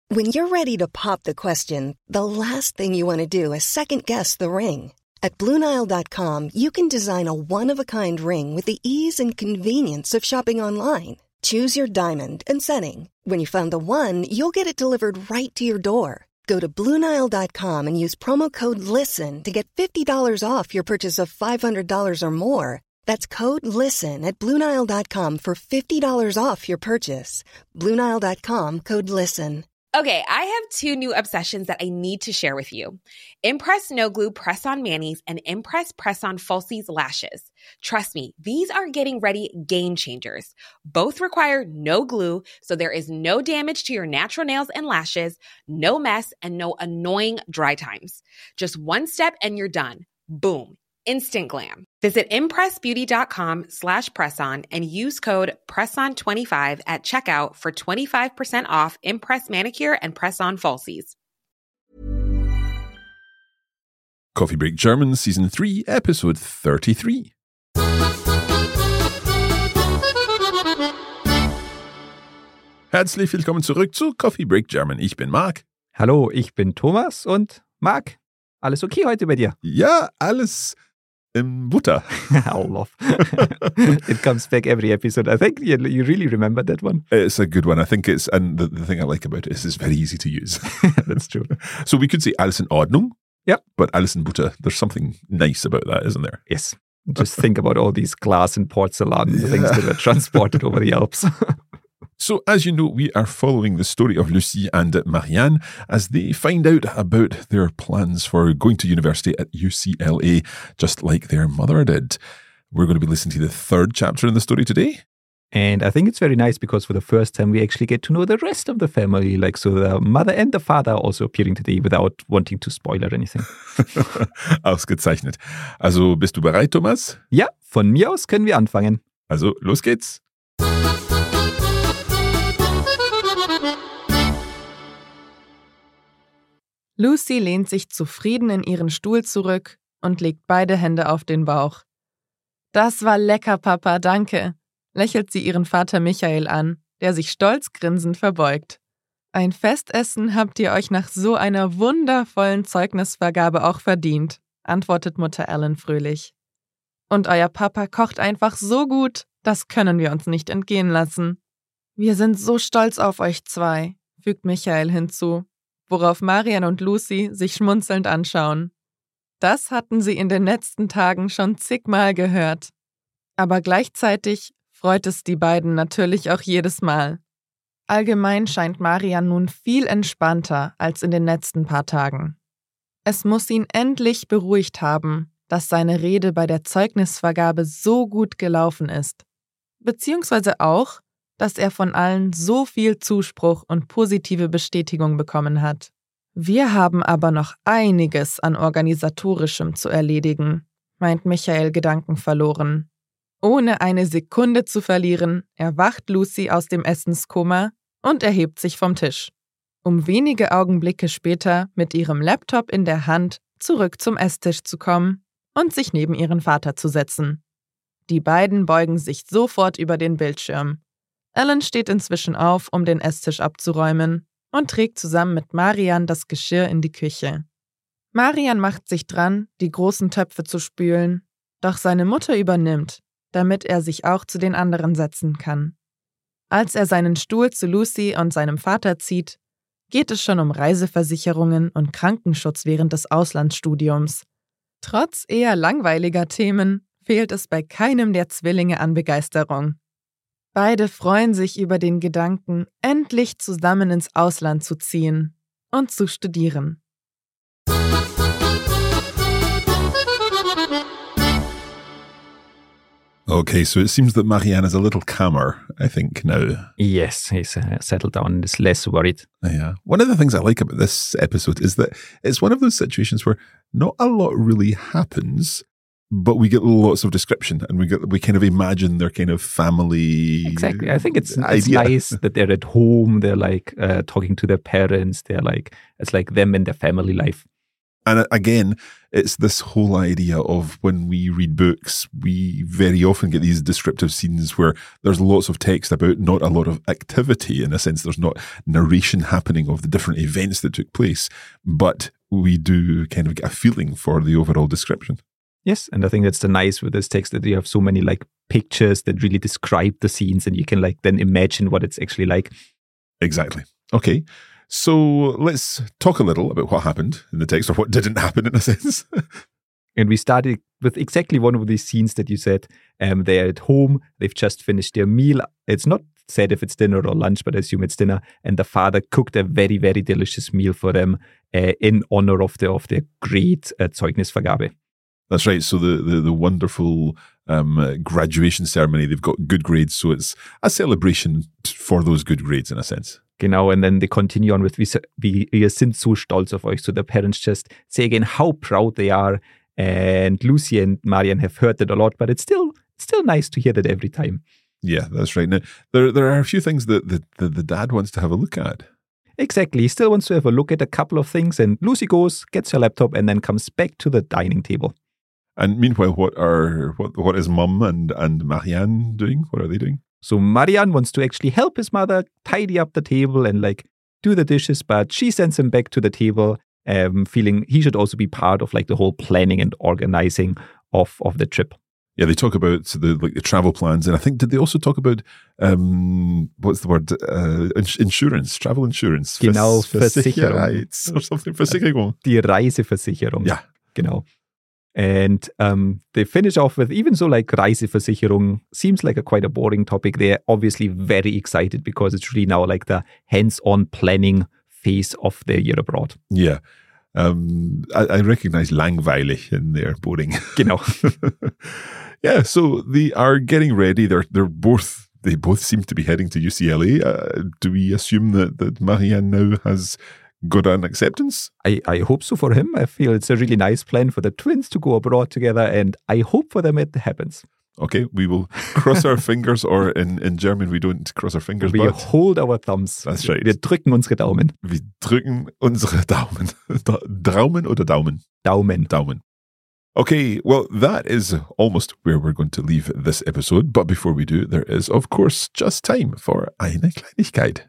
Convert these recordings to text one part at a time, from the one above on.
When you're ready to pop the question, the last thing you want to do is second-guess the ring. At BlueNile.com, you can design a one-of-a-kind ring with the ease and convenience of shopping online. Choose your diamond and setting. When you find the one, you'll get it delivered right to your door. Go to BlueNile.com and use promo code LISTEN to get $50 off your purchase of $500 or more. That's code LISTEN at BlueNile.com for $50 off your purchase. BlueNile.com, code LISTEN. Okay, I have two new obsessions that I need to share with you. Impress No Glue Press-On Manis and Impress Press-On Falsies Lashes. Trust me, these are getting ready game changers. Both require no glue, so there is no damage to your natural nails and lashes, no mess, and no annoying dry times. Just one step and you're done. Boom. Instant glam. Visit impressbeauty.com/presson and use code PRESSON25 at checkout for 25% off Impress Manicure and Press-On Falsies. Coffee Break German Season 3, Episode 33. Herzlich willkommen zurück zu Coffee Break German. Ich bin Marc. Hallo, ich bin Thomas und Marc. Alles okay heute bei dir? Ja, alles in Butter. Love. It comes back every episode. I think you really remember that one. It's a good one. I think it's, and the thing I like about it is it's very easy to use. That's true. So we could say alles in Ordnung. Yeah. But alles in Butter. There's something nice about that, isn't there? Yes. Just think about all these glass and porcelain things that were transported over the Alps. So, as you know, we are following the story of Lucie and Marianne as they find out about their plans for going to university at UCLA, just like their mother did. We're going to be listening to the third chapter in the story today. And I think it's very nice because for the first time we actually get to know the rest of the family. Like, so the mother and the father are also appearing today without wanting to spoil or anything. Ausgezeichnet. Also, bist du bereit, Thomas? Ja, von mir aus können wir anfangen. Also, los geht's. Lucy lehnt sich zufrieden in ihren Stuhl zurück und legt beide Hände auf den Bauch. »Das war lecker, Papa, danke«, lächelt sie ihren Vater Michael an, der sich stolz grinsend verbeugt. »Ein Festessen habt ihr euch nach so einer wundervollen Zeugnisvergabe auch verdient«, antwortet Mutter Ellen fröhlich. »Und euer Papa kocht einfach so gut, das können wir uns nicht entgehen lassen. Wir sind so stolz auf euch zwei«, fügt Michael hinzu, worauf Marian und Lucy sich schmunzelnd anschauen. Das hatten sie in den letzten Tagen schon zigmal gehört. Aber gleichzeitig freut es die beiden natürlich auch jedes Mal. Allgemein scheint Marian nun viel entspannter als in den letzten paar Tagen. Es muss ihn endlich beruhigt haben, dass seine Rede bei der Zeugnisvergabe so gut gelaufen ist. Beziehungsweise auch, dass er von allen so viel Zuspruch und positive Bestätigung bekommen hat. Wir haben aber noch einiges an Organisatorischem zu erledigen, meint Michael gedankenverloren. Ohne eine Sekunde zu verlieren, erwacht Lucy aus dem Essenskoma und erhebt sich vom Tisch, um wenige Augenblicke später mit ihrem Laptop in der Hand zurück zum Esstisch zu kommen und sich neben ihren Vater zu setzen. Die beiden beugen sich sofort über den Bildschirm. Ellen steht inzwischen auf, um den Esstisch abzuräumen und trägt zusammen mit Marian das Geschirr in die Küche. Marian macht sich dran, die großen Töpfe zu spülen, doch seine Mutter übernimmt, damit er sich auch zu den anderen setzen kann. Als er seinen Stuhl zu Lucy und seinem Vater zieht, geht es schon um Reiseversicherungen und Krankenschutz während des Auslandsstudiums. Trotz eher langweiliger Themen fehlt es bei keinem der Zwillinge an Begeisterung. Beide freuen sich über den Gedanken, endlich zusammen ins Ausland zu ziehen und zu studieren. Okay, so it seems that Marianne is a little calmer, I think, now. Yes, he's settled down and is less worried. Yeah. One of the things I like about this episode is that it's one of those situations where not a lot really happens, but we get lots of description and we kind of imagine their kind of family. Exactly. I think it's nice that they're at home. They're like talking to their parents. They're like, it's like them and their family life. And again, it's this whole idea of when we read books, we very often get these descriptive scenes where there's lots of text about not a lot of activity. In a sense, there's not narration happening of the different events that took place, but we do kind of get a feeling for the overall description. Yes, and I think that's the nice with this text that you have so many like pictures that really describe the scenes, and you can like then imagine what it's actually like. Exactly. Okay. So let's talk a little about what happened in the text, or what didn't happen in a sense. And we started with exactly one of these scenes that you said. They're at home. They've just finished their meal. It's not said if it's dinner or lunch, but I assume it's dinner. And the father cooked a very, very delicious meal for them in honor of their great Zeugnisvergabe. That's right. So the wonderful graduation ceremony, they've got good grades. So it's a celebration for those good grades in a sense. Genau, and then they continue on with, wir sind so stolz auf euch. So the parents just say again how proud they are. And Lucy and Marian have heard that a lot, but it's still nice to hear that every time. Yeah, that's right. Now, there are a few things that the dad wants to have a look at. Exactly. He still wants to have a look at a couple of things. And Lucy goes, gets her laptop, and then comes back to the dining table. And meanwhile, what is Mum and Marianne doing? What are they doing? So Marianne wants to actually help his mother tidy up the table and like do the dishes, but she sends him back to the table, feeling he should also be part of like the whole planning and organizing of the trip. Yeah, they talk about the travel plans, and I think did they also talk about what's the word? Insurance, travel insurance. Genau, Versicherung. Or something. Versicherung. Die Reiseversicherung. Yeah. Genau. And they finish off with, even so like Reiseversicherung seems like quite a boring topic, they're obviously very excited because it's really now like the hands-on planning phase of their year abroad. Yeah. I recognize langweilig in there, boring. Genau. Yeah, so they are getting ready. They both seem to be heading to UCLA. Do we assume that Marianne now has got an acceptance? I hope so for him. I feel it's a really nice plan for the twins to go abroad together, and I hope for them it happens. Okay, we will cross our fingers, or in German we don't cross our fingers. We hold our thumbs. That's right. Wir drücken unsere Daumen. Wir drücken unsere Daumen. Daumen oder Daumen? Daumen. Daumen. Okay, well, that is almost where we're going to leave this episode. But before we do, there is, of course, just time for eine Kleinigkeit.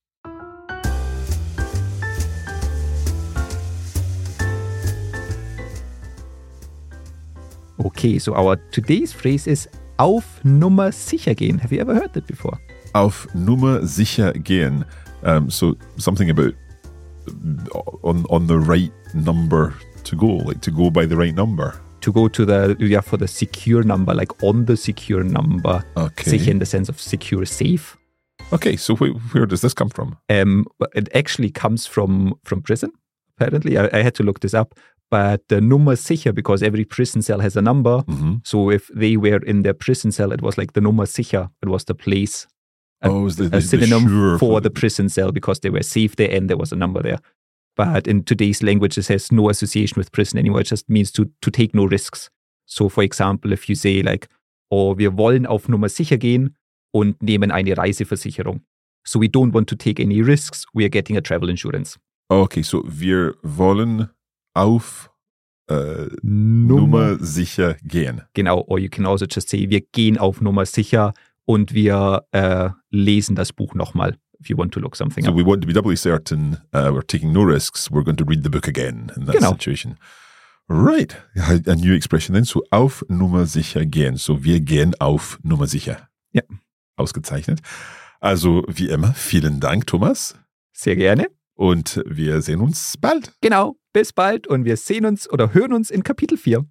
Okay, so our today's phrase is auf Nummer sicher gehen. Have you ever heard that before? Auf Nummer sicher gehen. So something about on the right number to go, like to go by the right number. To go to for the secure number, like on the secure number. Okay. Sicher in the sense of secure, safe. Okay, so where does this come from? It actually comes from prison, apparently. I had to look this up. But the Nummer sicher, because every prison cell has a number. Mm-hmm. So if they were in their prison cell, it was like the Nummer sicher. It was the place. It was the synonym sure for the prison cell because they were safe there and there was a number there. But in today's language, it has no association with prison anymore. It just means to take no risks. So for example, if you say like, oh, wir wollen auf Nummer sicher gehen und nehmen eine Reiseversicherung. So we don't want to take any risks. We are getting a travel insurance. Okay, so wir wollen auf Nummer sicher gehen. Genau, or you can also just say, wir gehen auf Nummer sicher und wir lesen das Buch nochmal, if you want to look something up. So we want to be doubly certain, we're taking no risks, we're going to read the book again in that situation. Right, a new expression then, so auf Nummer sicher gehen. So wir gehen auf Nummer sicher. Ja. Ausgezeichnet. Also wie immer, vielen Dank, Thomas. Sehr gerne. Und wir sehen uns bald. Genau, bis bald und wir sehen uns oder hören uns in Kapitel 4.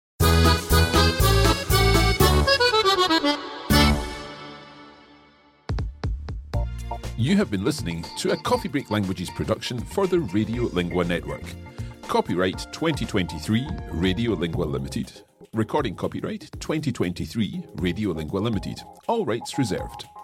You have been listening to a Coffee Break Languages production for the Radiolingua Network. Copyright 2023 Radiolingua Limited. Recording copyright 2023 Radiolingua Limited. All rights reserved.